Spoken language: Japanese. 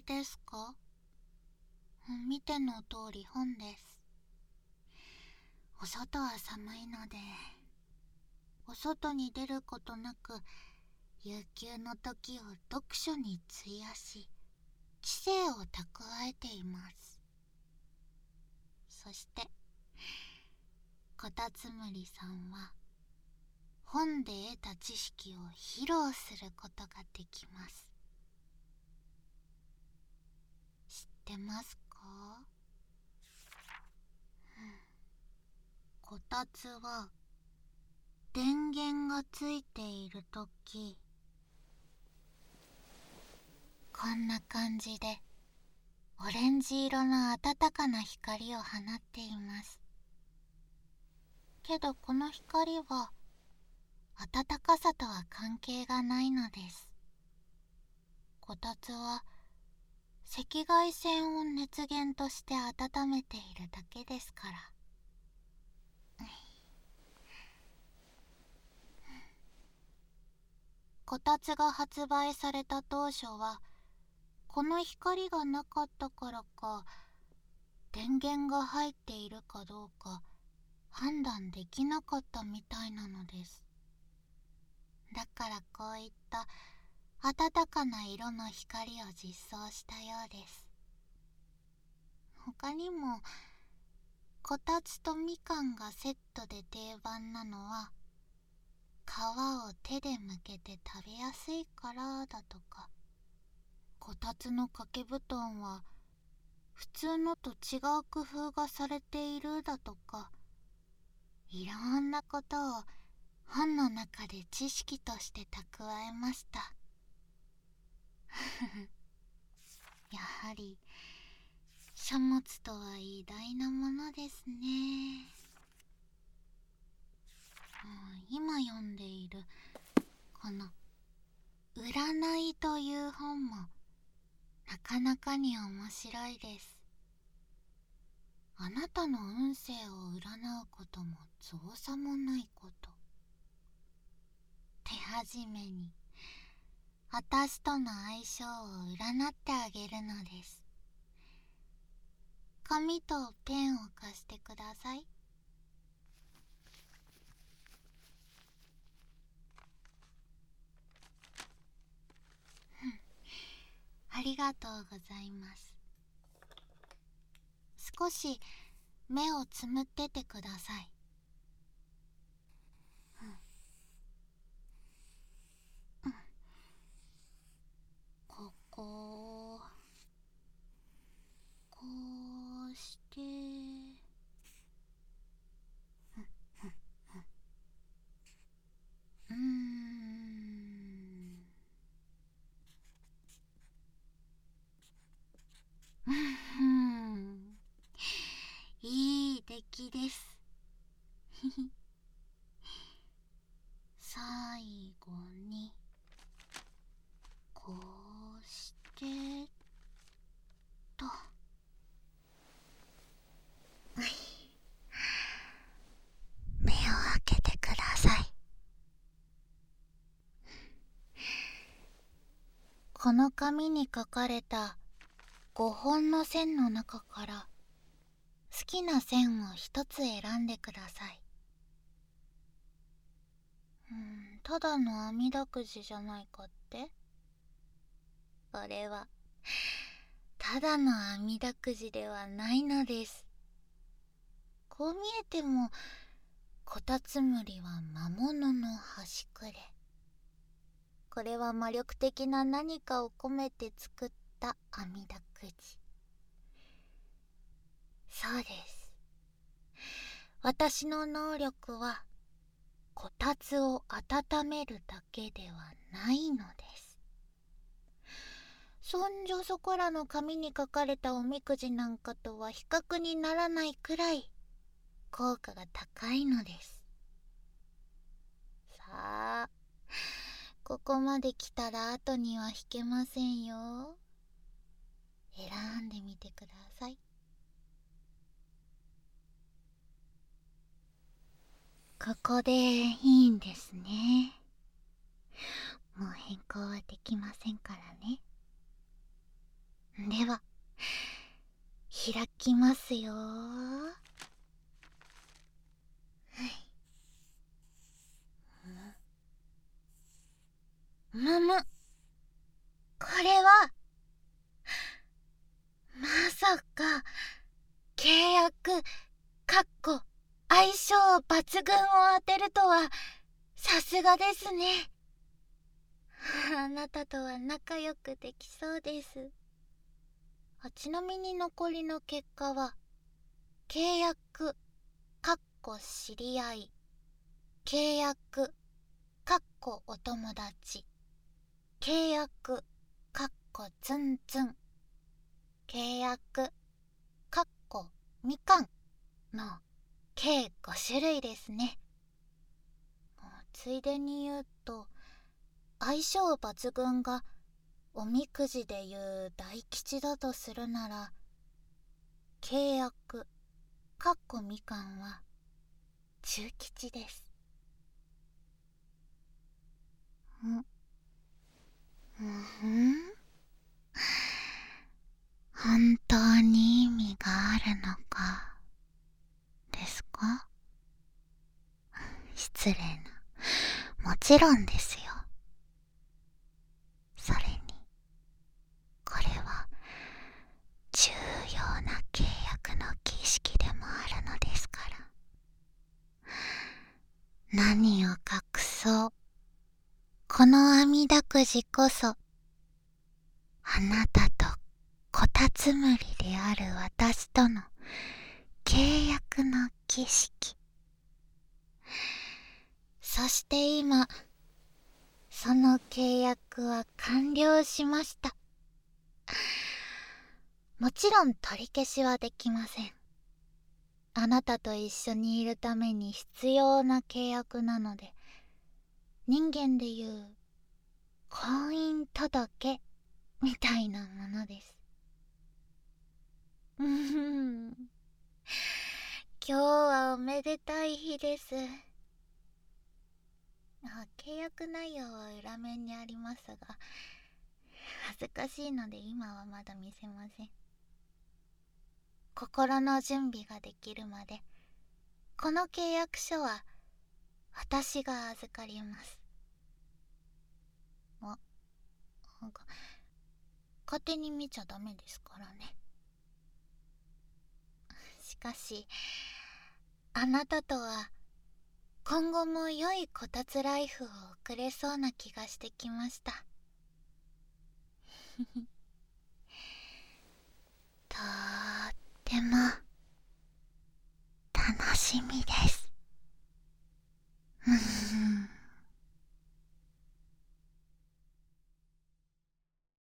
ですか？見ての通り本です。お外は寒いので、お外に出ることなく、有給の時を読書に費やし、知性を蓄えています。そして、こたつむりさんは、本で得た知識を披露することができます。知ってますか？こたつは電源がついているとき、こんな感じでオレンジ色の暖かな光を放っています。けどこの光は暖かさとは関係がないのです。こたつは赤外線を熱源として温めているだけですから。こたつが発売された当初は、この光がなかったからか、電源が入っているかどうか判断できなかったみたいなのです。だからこういった暖かな色の光を実装したようです。他にも、こたつとみかんがセットで定番なのは、皮を手で剥けて食べやすいからだとか、こたつの掛け布団は普通のと違う工夫がされているだとか、いろんなことを本の中で知識として蓄えました。やはり書物とは偉大なものですね。今読んでいるこの占いという本もなかなかに面白いです。あなたの運勢を占うことも造作もないこと。手始めに私との相性を占ってあげるのです。紙とペンを貸してください。ありがとうございます。少し目をつむっててください。ここ、こうして、うーん。いい出来です。最後にこうしてと。目を開けてください。この紙に書かれた5本の線の中から好きな線を一つ選んでください。ただの網だくじじゃないかって？これはただの網だくじではないのです。こう見えてもこたつむりは魔物の端くれ。これは魔力的な何かを込めて作った網だくじ。そうです。私の能力はこたつを温めるだけではないのです。そんじょそこらの紙に書かれたおみくじなんかとは比較にならないくらい効果が高いのです。さあ、ここまで来たら後には引けませんよ。選んでみてください。ここでいいんですね。もう変更はできませんからね。 では開きますよ。はい。むむ、これはまさか契約相性抜群を当てるとはさすがですね。あなたとは仲良くできそうです。ちなみに残りの結果は契約知り合い、契約お友達、契約ツンツン、契約みかんの計5種類ですね。ついでに言うと、相性抜群がおみくじでいう大吉だとするなら、契約みかんは中吉です。本当に意味があるのかですか？失礼な。もちろんですよ。それに、これは重要な契約の儀式でもあるのですから。何を隠そう。このあみだくじこそ、あなたとこたつむりである私との契約の儀式。そして今、その契約は完了しました。もちろん取り消しはできません。あなたと一緒にいるために必要な契約なので、人間でいう婚姻届みたいなものです。今日はおめでたい日です。契約内容は裏面にありますが、恥ずかしいので今はまだ見せません。心の準備ができるまで、この契約書は私が預かります。なんか勝手に見ちゃダメですからね。しかし、あなたとは今後も良いこたつライフを送れそうな気がしてきました。とっても楽しみです。